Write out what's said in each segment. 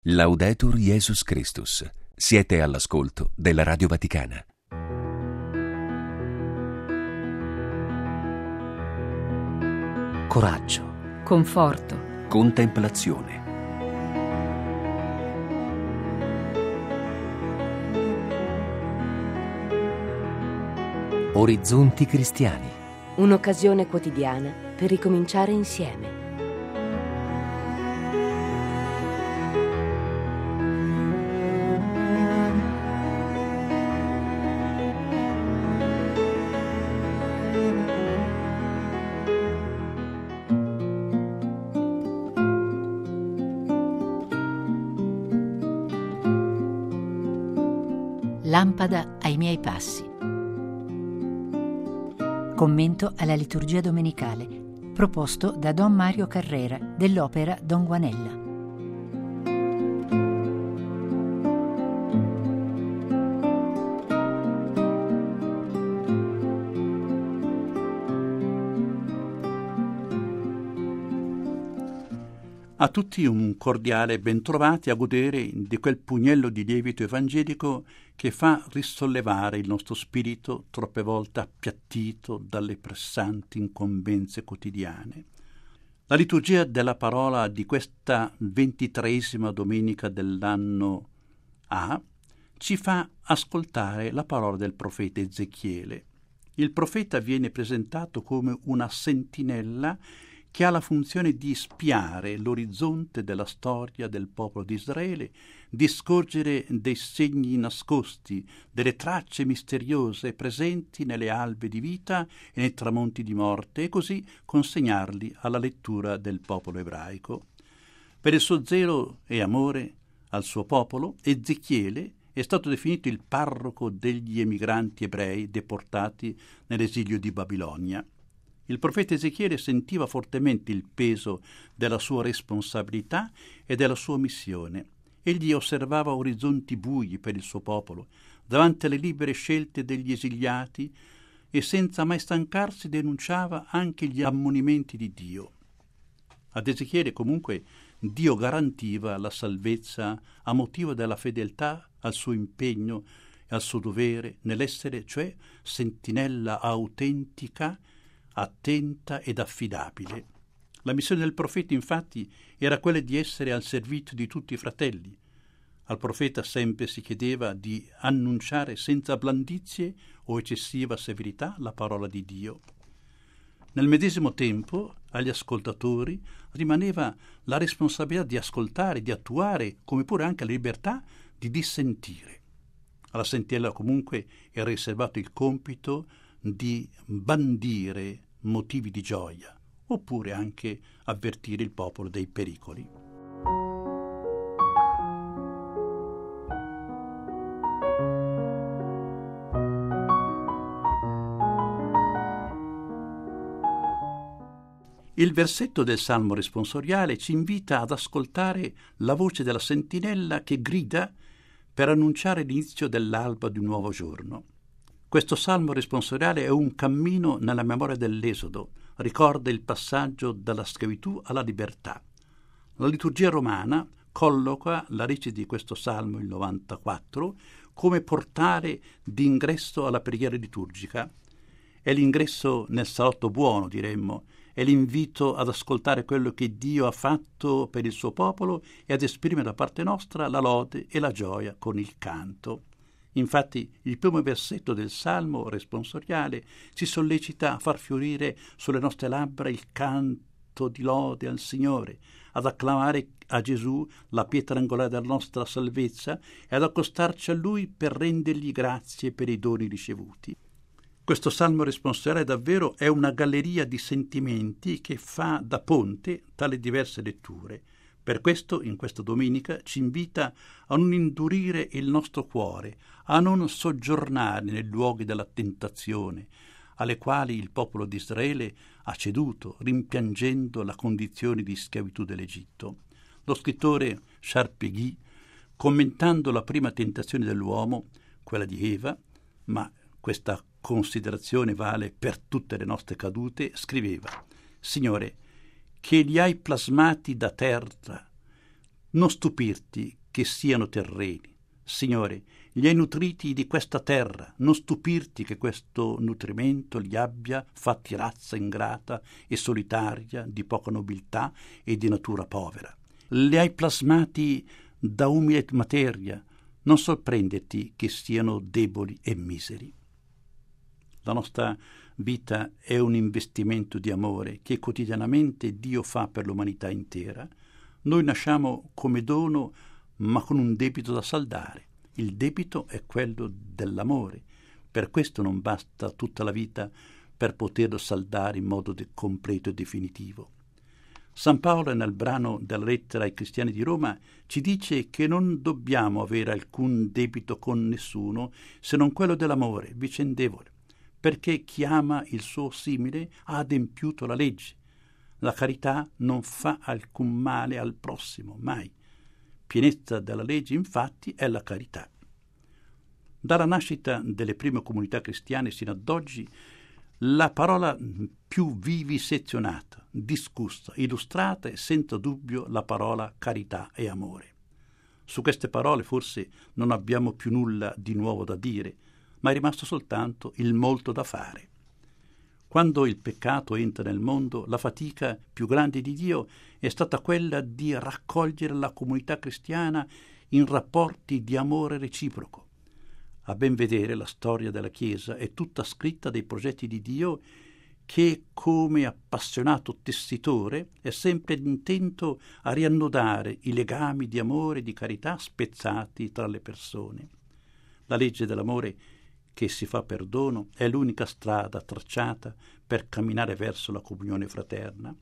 Laudetur Jesus Christus. Siete all'ascolto della Radio Vaticana. Coraggio, conforto, Contemplazione. orizzonti cristiani. Un'occasione quotidiana per ricominciare insieme. Lampada ai miei passi. Commento alla liturgia domenicale, proposto da Don Mario Carrera dell'Opera Don Juanella. A tutti un cordiale bentrovati a godere di quel pugnello di lievito evangelico che fa risollevare il nostro spirito troppe volte appiattito dalle pressanti incombenze quotidiane. La liturgia della parola di questa 23esima domenica dell'anno A ci fa ascoltare la parola del profeta Ezechiele. Il profeta viene presentato come una sentinella che ha la funzione di spiare l'orizzonte della storia del popolo di Israele, di scorgere dei segni nascosti, delle tracce misteriose presenti nelle albe di vita e nei tramonti di morte, e così consegnarli alla lettura del popolo ebraico. Per il suo zelo e amore al suo popolo, Ezechiele è stato definito il parroco degli emigranti ebrei deportati nell'esilio di Babilonia. Il profeta Ezechiele sentiva fortemente il peso della sua responsabilità e della sua missione. Egli osservava orizzonti bui per il suo popolo, davanti alle libere scelte degli esiliati, e senza mai stancarsi denunciava anche gli ammonimenti di Dio. Ad Ezechiele comunque Dio garantiva la salvezza a motivo della fedeltà al suo impegno e al suo dovere nell'essere, cioè, sentinella autentica, attenta ed affidabile. La missione del profeta, infatti, era quella di essere al servizio di tutti i fratelli. Al profeta sempre si chiedeva di annunciare senza blandizie o eccessiva severità la parola di Dio. Nel medesimo tempo, agli ascoltatori rimaneva la responsabilità di ascoltare, di attuare, come pure anche la libertà di dissentire. Alla sentinella comunque era riservato il compito di bandire motivi di gioia, oppure anche avvertire il popolo dei pericoli. Il versetto del Salmo responsoriale ci invita ad ascoltare la voce della sentinella che grida per annunciare l'inizio dell'alba di un nuovo giorno. Questo salmo responsoriale è un cammino nella memoria dell'Esodo, ricorda il passaggio dalla schiavitù alla libertà. La liturgia romana colloca la radice di questo salmo, il 94, come portale d'ingresso alla preghiera liturgica. È l'ingresso nel salotto buono, diremmo, è l'invito ad ascoltare quello che Dio ha fatto per il suo popolo e ad esprimere da parte nostra la lode e la gioia con il canto. Infatti il primo versetto del Salmo responsoriale ci sollecita a far fiorire sulle nostre labbra il canto di lode al Signore, ad acclamare a Gesù, la pietra angolare della nostra salvezza, e ad accostarci a Lui per rendergli grazie per i doni ricevuti. Questo Salmo responsoriale davvero è una galleria di sentimenti che fa da ponte tra le diverse letture. Per questo, in questa domenica, ci invita a non indurire il nostro cuore, a non soggiornare nei luoghi della tentazione, alle quali il popolo di Israele ha ceduto, rimpiangendo la condizione di schiavitù dell'Egitto. Lo scrittore Charpegui, commentando la prima tentazione dell'uomo, quella di Eva, ma questa considerazione vale per tutte le nostre cadute, scriveva: «Signore, che li hai plasmati da terra, Non stupirti che siano terreni. Signore, li hai nutriti di questa terra, non stupirti che questo nutrimento li abbia fatti razza ingrata e solitaria, di poca nobiltà e di natura povera. Li hai plasmati da umile materia, non sorprenderti che siano deboli e miseri. La nostra vita è un investimento di amore che quotidianamente Dio fa per l'umanità intera. Noi nasciamo come dono, ma con un debito da saldare. Il debito è quello dell'amore. Per questo non basta tutta la vita per poterlo saldare in modo completo e definitivo. San Paolo, nel brano della lettera ai cristiani di Roma, ci dice che non dobbiamo avere alcun debito con nessuno se non quello dell'amore vicendevole, perché chi ama il suo simile ha adempiuto la legge. La carità non fa alcun male al prossimo, mai. Pienezza della legge, infatti, è la carità. Dalla nascita delle prime comunità cristiane sino ad oggi, la parola più vivisezionata, discussa, illustrata è senza dubbio la parola carità e amore. Su queste parole forse non abbiamo più nulla di nuovo da dire, ma è rimasto soltanto il molto da fare. Quando il peccato entra nel mondo, la fatica più grande di Dio è stata quella di raccogliere la comunità cristiana in rapporti di amore reciproco. A ben vedere, la storia della Chiesa è tutta scritta dai progetti di Dio che, come appassionato tessitore, è sempre intento a riannodare i legami di amore e di carità spezzati tra le persone. La legge dell'amore che si fa perdono è l'unica strada tracciata per camminare verso la comunione fraterna.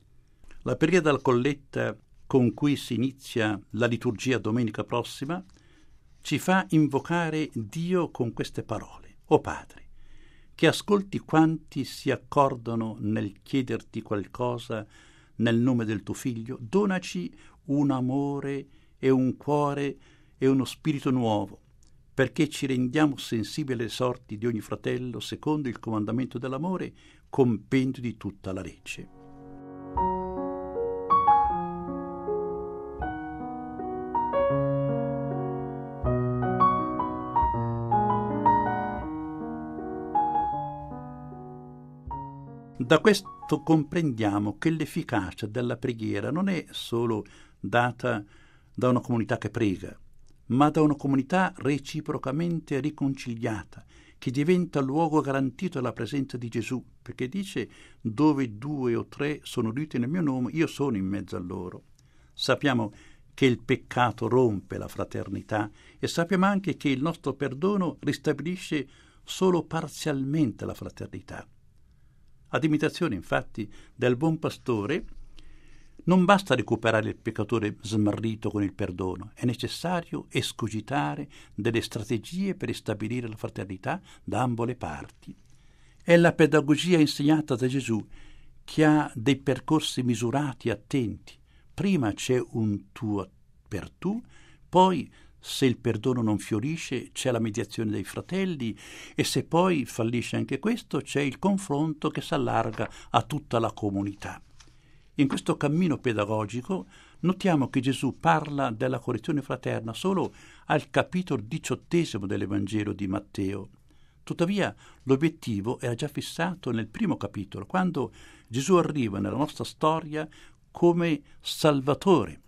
La preghiera della colletta con cui si inizia la liturgia domenica prossima ci fa invocare Dio con queste parole: O Padre, che ascolti quanti si accordano nel chiederti qualcosa nel nome del tuo Figlio, donaci un amore e un cuore e uno spirito nuovo, perché ci rendiamo sensibili alle sorti di ogni fratello secondo il comandamento dell'amore, compendio di tutta la legge. Da questo comprendiamo che l'efficacia della preghiera non è solo data da una comunità che prega, ma da una comunità reciprocamente riconciliata, che diventa luogo garantito alla presenza di Gesù, perché dice: dove 2 o 3 sono riuniti nel mio nome, io sono in mezzo a loro. Sappiamo che il peccato rompe la fraternità e sappiamo anche che il nostro perdono ristabilisce solo parzialmente la fraternità. Ad imitazione, infatti, del buon pastore, non basta recuperare il peccatore smarrito con il perdono, è necessario escogitare delle strategie per ristabilire la fraternità da ambo le parti. È la pedagogia insegnata da Gesù, che ha dei percorsi misurati e attenti. Prima c'è un tu per tu, poi, se il perdono non fiorisce, c'è la mediazione dei fratelli, e se poi fallisce anche questo, c'è il confronto che si allarga a tutta la comunità. In questo cammino pedagogico notiamo che Gesù parla della correzione fraterna solo al capitolo 18 dell'Evangelo di Matteo. Tuttavia l'obiettivo era già fissato nel primo capitolo, quando Gesù arriva nella nostra storia come Salvatore.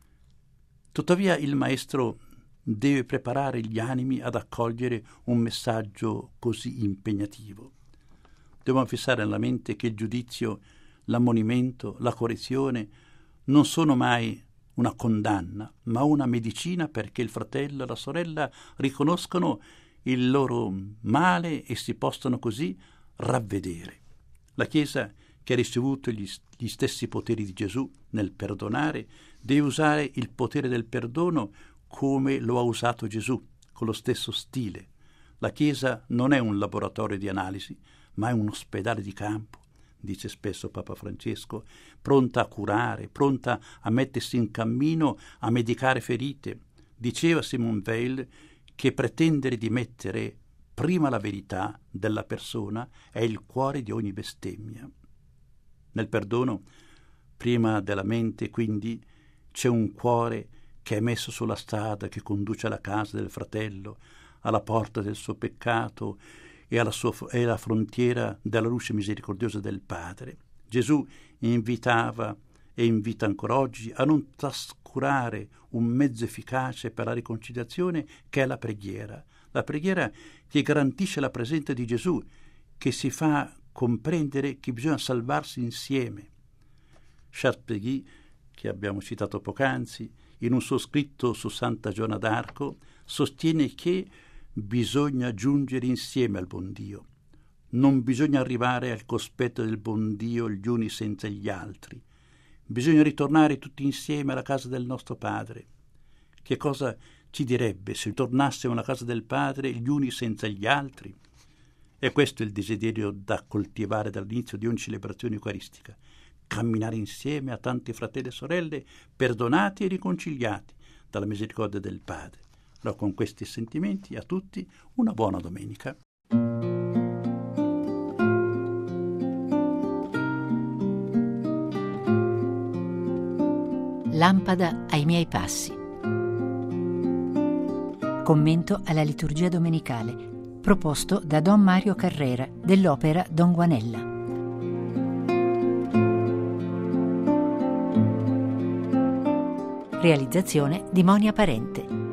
Tuttavia il Maestro deve preparare gli animi ad accogliere un messaggio così impegnativo. Dobbiamo fissare nella mente che il giudizio, l'ammonimento, la correzione non sono mai una condanna, ma una medicina perché il fratello e la sorella riconoscano il loro male e si possano così ravvedere. La Chiesa, che ha ricevuto gli stessi poteri di Gesù nel perdonare, deve usare il potere del perdono come lo ha usato Gesù, con lo stesso stile. La Chiesa non è un laboratorio di analisi, ma è un ospedale di campo, dice spesso Papa Francesco, pronta a curare, pronta a mettersi in cammino, a medicare ferite. Diceva Simone Weil che pretendere di mettere prima la verità della persona è il cuore di ogni bestemmia. Nel perdono, prima della mente, quindi, c'è un cuore che è messo sulla strada che conduce alla casa del fratello, alla porta del suo peccato e alla frontiera della luce misericordiosa del Padre. Gesù invitava e invita ancora oggi a non trascurare un mezzo efficace per la riconciliazione che è la preghiera che garantisce la presenza di Gesù, che si fa comprendere che bisogna salvarsi insieme. Charles Péguy, che abbiamo citato poc'anzi, in un suo scritto su Santa Giovanna d'Arco, sostiene che bisogna giungere insieme al buon Dio. Non bisogna arrivare al cospetto del buon Dio gli uni senza gli altri. Bisogna ritornare tutti insieme alla casa del nostro Padre. Che cosa ci direbbe se tornassimo alla casa del Padre gli uni senza gli altri? E questo è il desiderio da coltivare dall'inizio di ogni celebrazione eucaristica. Camminare insieme a tanti fratelli e sorelle perdonati e riconciliati dalla misericordia del Padre. Allora, con questi sentimenti a tutti una buona domenica. Lampada ai miei passi. Commento alla liturgia domenicale, proposto da Don Mario Carrera dell'opera Don Guanella. Realizzazione di Monia Parente.